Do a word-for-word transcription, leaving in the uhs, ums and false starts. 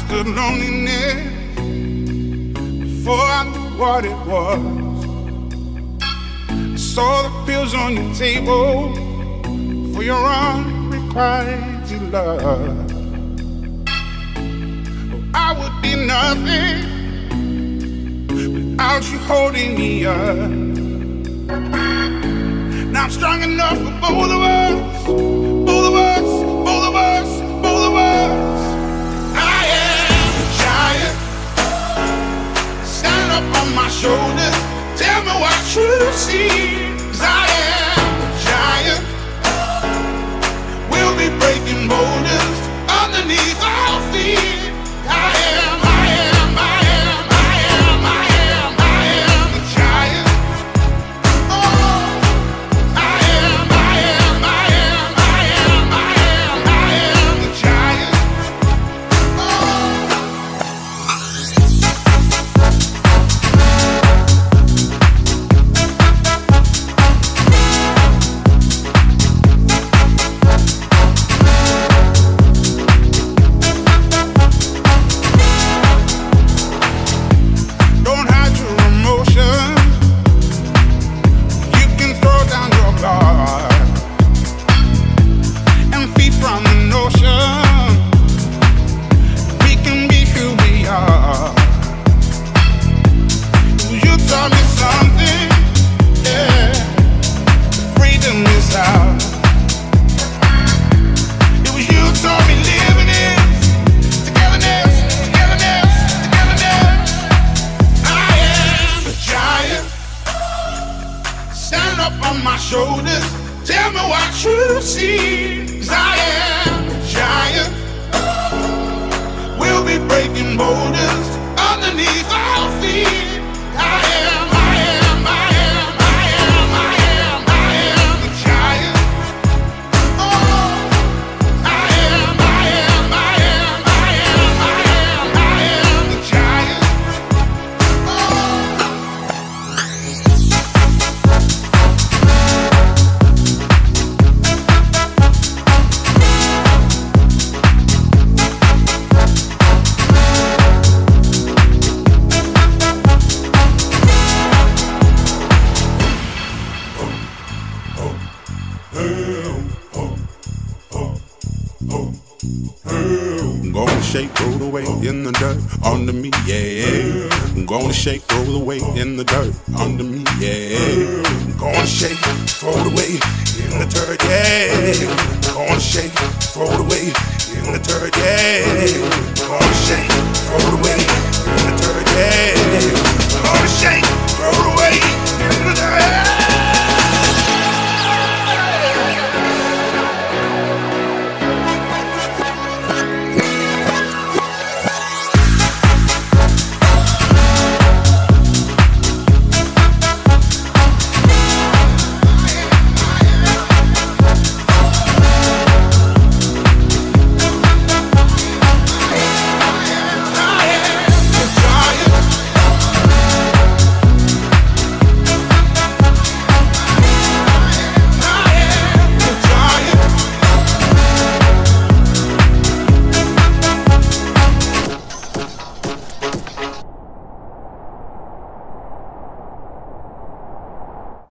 understood loneliness before I knew what it was. I saw the pills on your table for your unrequited love. Oh, I would be nothing without you holding me up. Now I'm strong enough for both of us, both of us, both of us, both of us. I am a giant. Stand up on my shoulders. Tell me what you see. 'Cause I am a giant. We'll be breaking boulders underneath our feet. I am, I am, I am, I am, I am, I am a giant. Oh, I am, I am, I am, I am, I am, I am a giant. Don't hide your emotions. You can throw down your guard and feed from the notion we can be who we are. You taught me something, yeah. Freedom is out. It was you taught me living is togetherness, togetherness, togetherness. I am a giant. Stand up on my shoulders. Tell me what you see. 'Cause I am a giant. We'll be breaking boulders underneath our feet. I am, I am, I am, I am, I am, I am a giant. Oh, I am, I am, I am, I am, I am, I am a giant. I'm gonna shake, roll away in the dirt under me, yeah. I'm gonna shake, roll away in the dirt under me, yeah. I'm gonna shake, throw it away in the dirt, yeah. I'm gonna shake, throw it away in the dirt, yeah. I'm gonna shake, throw it away in the dirt, yeah.